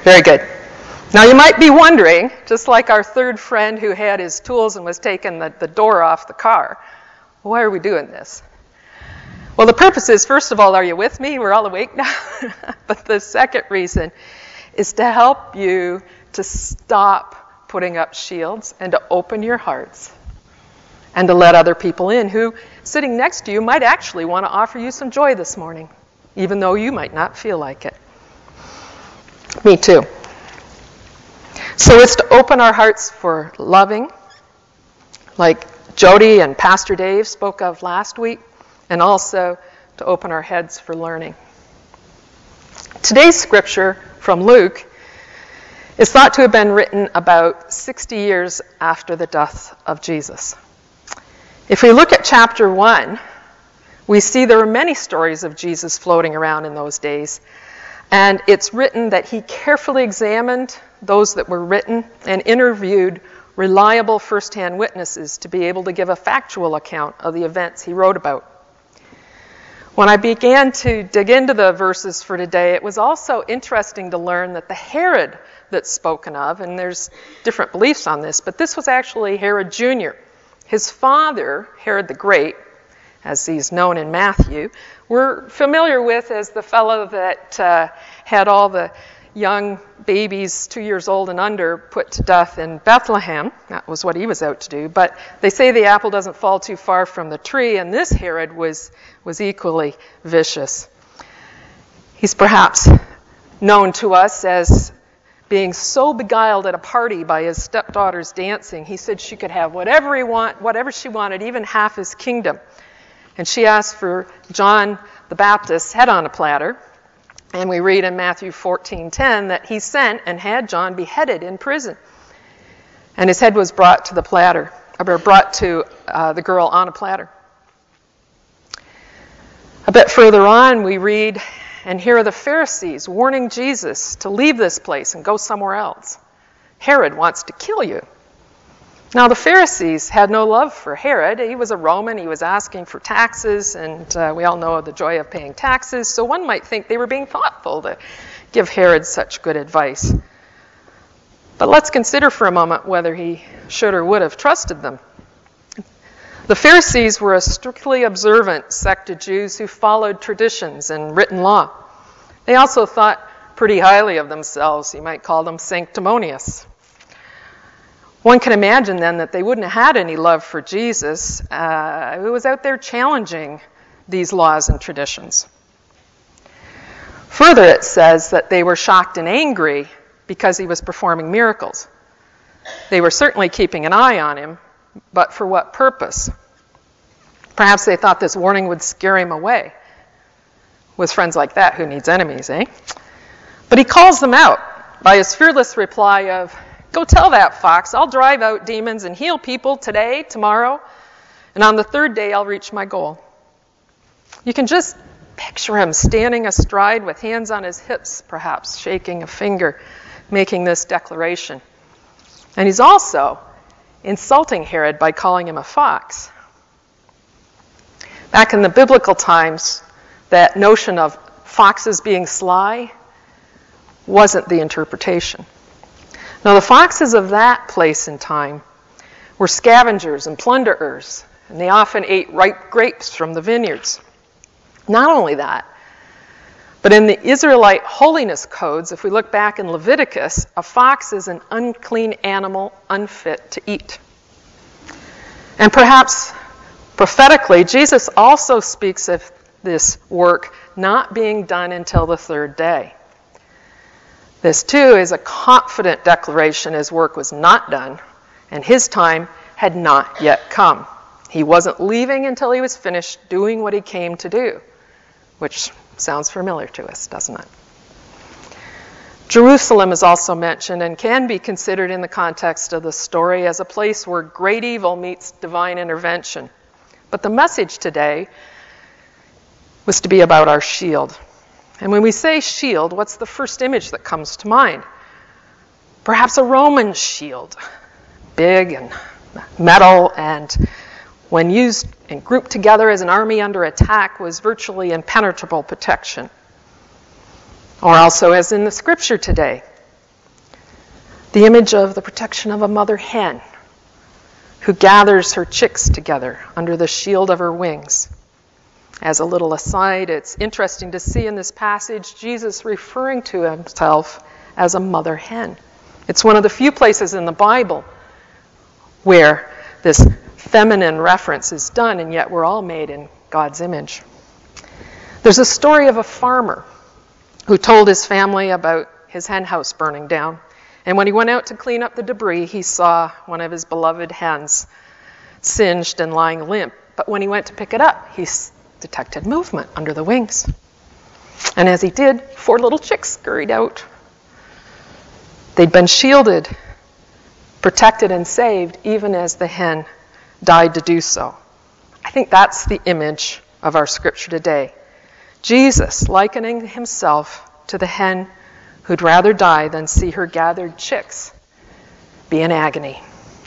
Very good. Now you might be wondering, just like our third friend who had his tools and was taking the door off the car, why are we doing this? Well, the purpose is, first of all, are you with me? We're all awake now? But the second reason is to help you to stop putting up shields and to open your hearts and to let other people in who, sitting next to you, might actually want to offer you some joy this morning, even though you might not feel like it. Me too. So it's to open our hearts for loving, like Jody and Pastor Dave spoke of last week, and also to open our heads for learning. Today's scripture from Luke is thought to have been written about 60 years after the death of Jesus. If we look at chapter 1, we see there were many stories of Jesus floating around in those days. And it's written that he carefully examined those that were written and interviewed reliable first-hand witnesses to be able to give a factual account of the events he wrote about. When I began to dig into the verses for today, it was also interesting to learn that the Herod that's spoken of, and there's different beliefs on this, but this was actually Herod Jr. His father, Herod the Great, as he's known in Matthew, we're familiar with as the fellow that had all the young babies 2 years old and under put to death in Bethlehem. That was what he was out to do. But they say the apple doesn't fall too far from the tree, and this Herod was equally vicious. He's perhaps known to us as being so beguiled at a party by his stepdaughter's dancing, he said she could have whatever she wanted, even half his kingdom. And she asked for John the Baptist's head on a platter. And we read in Matthew 14:10 that he sent and had John beheaded in prison. And his head was brought to the girl on a platter. A bit further on, we read, and here are the Pharisees warning Jesus to leave this place and go somewhere else. Herod wants to kill you. Now, the Pharisees had no love for Herod. He was a Roman. He was asking for taxes, and we all know the joy of paying taxes. So one might think they were being thoughtful to give Herod such good advice. But let's consider for a moment whether he should or would have trusted them. The Pharisees were a strictly observant sect of Jews who followed traditions and written law. They also thought pretty highly of themselves. You might call them sanctimonious. One can imagine then that they wouldn't have had any love for Jesus who was out there challenging these laws and traditions. Further, it says that they were shocked and angry because he was performing miracles. They were certainly keeping an eye on him, but for what purpose? Perhaps they thought this warning would scare him away. With friends like that, who needs enemies, eh? But he calls them out by his fearless reply of, "Go tell that fox, I'll drive out demons and heal people today, tomorrow, and on the third day I'll reach my goal." You can just picture him standing astride with hands on his hips, perhaps, shaking a finger, making this declaration. And he's also insulting Herod by calling him a fox. Back in the biblical times, that notion of foxes being sly wasn't the interpretation. Now, the foxes of that place and time were scavengers and plunderers, and they often ate ripe grapes from the vineyards. Not only that, but in the Israelite holiness codes, if we look back in Leviticus, a fox is an unclean animal, unfit to eat. And perhaps prophetically, Jesus also speaks of this work not being done until the third day. This, too, is a confident declaration his work was not done, and his time had not yet come. He wasn't leaving until he was finished doing what he came to do, which sounds familiar to us, doesn't it? Jerusalem is also mentioned and can be considered in the context of the story as a place where great evil meets divine intervention. But the message today was to be about our shield. And when we say shield, what's the first image that comes to mind? Perhaps a Roman shield, big and metal, and when used and grouped together as an army under attack, was virtually impenetrable protection. Or also, as in the scripture today, The image of the protection of a mother hen who gathers her chicks together under the shield of her wings. As a little aside, it's interesting to see in this passage Jesus referring to himself as a mother hen. It's one of the few places in the Bible where this feminine reference is done, and yet we're all made in God's image. There's a story of a farmer who told his family about his hen house burning down. And when he went out to clean up the debris, he saw one of his beloved hens singed and lying limp. But when he went to pick it up, he detected movement under the wings. And as he did, 4 little chicks scurried out. They'd been shielded, protected, and saved, even as the hen died to do so. I think that's the image of our scripture today. Jesus likening himself to the hen who'd rather die than see her gathered chicks be in agony.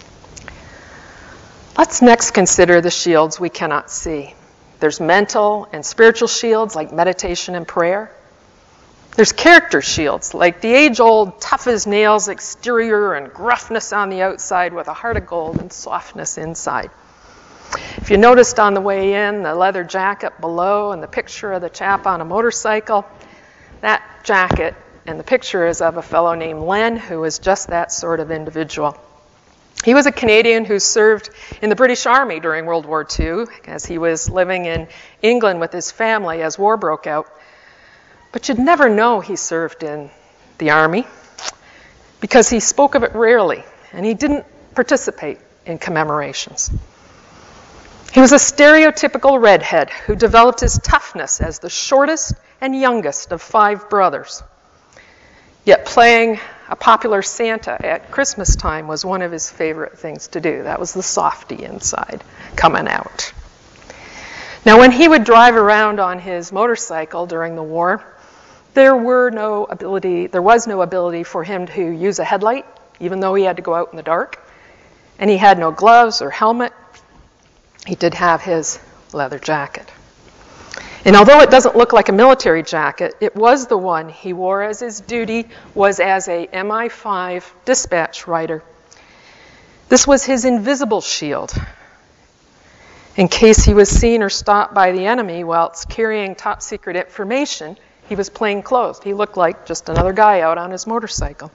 Let's next consider the shields we cannot see. There's mental and spiritual shields like meditation and prayer. There's character shields like the age-old tough-as-nails exterior and gruffness on the outside with a heart of gold and softness inside. If you noticed on the way in the leather jacket below and the picture of the chap on a motorcycle, that jacket and the picture is of a fellow named Len, who was just that sort of individual. He was a Canadian who served in the British Army during World War II, as he was living in England with his family as war broke out. But you'd never know he served in the Army because he spoke of it rarely, and he didn't participate in commemorations. He was a stereotypical redhead who developed his toughness as the shortest and youngest of 5 brothers. Yet playing a popular Santa at Christmas time was one of his favorite things to do. That was the softy inside coming out. Now, when he would drive around on his motorcycle during the war, there was no ability for him to use a headlight, even though he had to go out in the dark. And he had no gloves or helmet. He did have his leather jacket. And although it doesn't look like a military jacket, it was the one he wore as his duty was as a MI5 dispatch rider. This was his invisible shield. In case he was seen or stopped by the enemy whilst carrying top secret information, he was plain clothed. He looked like just another guy out on his motorcycle.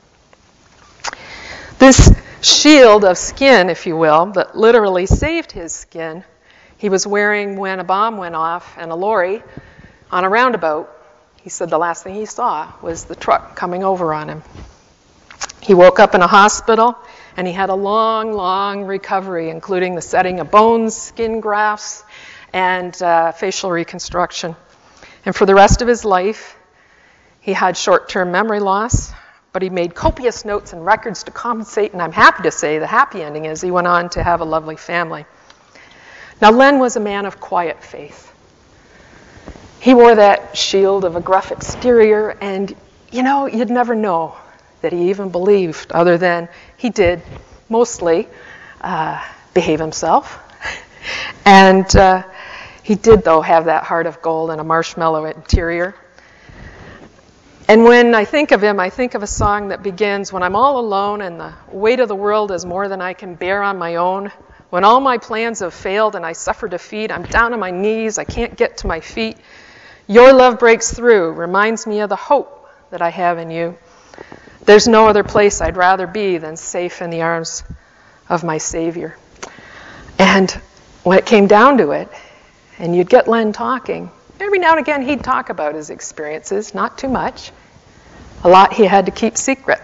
This shield of skin, if you will, that literally saved his skin, he was wearing when a bomb went off in a lorry on a roundabout. He said the last thing he saw was the truck coming over on him. He woke up in a hospital, and he had a long, long recovery, including the setting of bones, skin grafts, and facial reconstruction. And for the rest of his life, he had short-term memory loss, but he made copious notes and records to compensate, and I'm happy to say the happy ending is he went on to have a lovely family. Now, Len was a man of quiet faith. He wore that shield of a gruff exterior, and, you'd never know that he even believed, other than he did mostly behave himself. And he did, though, have that heart of gold and a marshmallow interior. And when I think of him, I think of a song that begins, "When I'm all alone and the weight of the world is more than I can bear on my own. When all my plans have failed and I suffer defeat, I'm down on my knees, I can't get to my feet. Your love breaks through, reminds me of the hope that I have in you. There's no other place I'd rather be than safe in the arms of my Savior." And when it came down to it, and you'd get Len talking, every now and again he'd talk about his experiences, not too much. A lot he had to keep secret.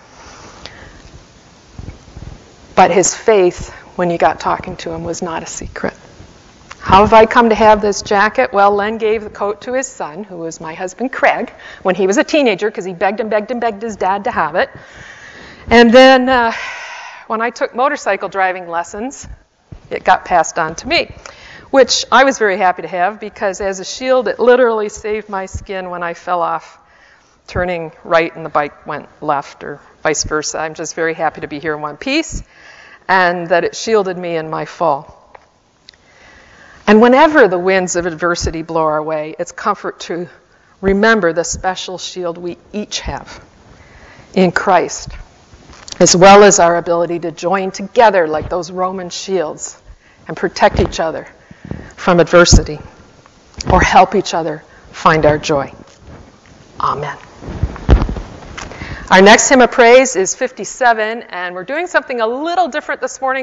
But his faith, when you got talking to him, was not a secret. How have I come to have this jacket? Well, Len gave the coat to his son, who was my husband Craig, when he was a teenager, because he begged his dad to have it. And then when I took motorcycle driving lessons, it got passed on to me, which I was very happy to have, because as a shield, it literally saved my skin when I fell off turning right and the bike went left, or vice versa. I'm just very happy to be here in one piece, and that it shielded me in my fall. And whenever the winds of adversity blow our way, it's comfort to remember the special shield we each have in Christ. as well as our ability to join together like those Roman shields and protect each other from adversity or help each other find our joy. Amen. Our next hymn of praise is 57, and we're doing something a little different this morning.